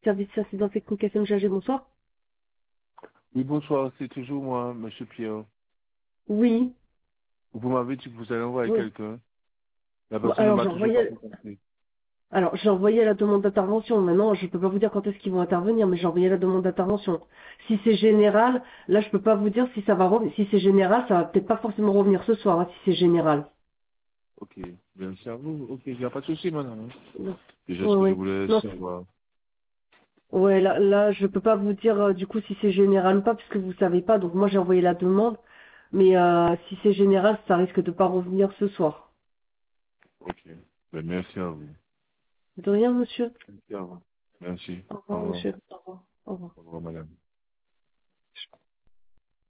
Service assistant technique FMGG, bonsoir. Oui, bonsoir, c'est toujours moi, Monsieur Pierre. Oui, Vous m'avez dit que vous allez envoyer oui. quelqu'un. La Bon, personne ne m'a toujours pas contacté. j'ai envoyé la demande d'intervention. Maintenant, je peux pas vous dire quand est-ce qu'ils vont intervenir, mais j'ai envoyé la demande d'intervention. Si c'est général, là, je peux pas vous dire si ça va revenir. Si c'est général, ça va peut-être pas forcément revenir ce soir, hein, si c'est général. Ok, merci à vous. Ok, il n'y a pas de souci, madame. Non. Déjà, Ouais, ce que je ouais. voulais Non, savoir. ouais, là, je peux pas vous dire du coup si c'est général ou pas, puisque vous savez pas. Donc moi, j'ai envoyé la demande, mais si c'est général, ça risque de pas revenir ce soir. Ok, ben, merci à vous. De rien, monsieur. Merci à vous. Merci. Au Au revoir, revoir. monsieur. Au revoir. Au revoir. Au revoir, madame.